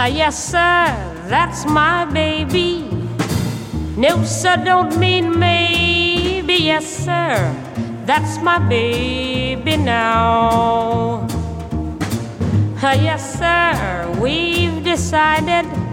Yes, sir, that's my baby. No, sir, don't mean maybe. Yes, sir, that's my baby now. Yes, sir, we've decided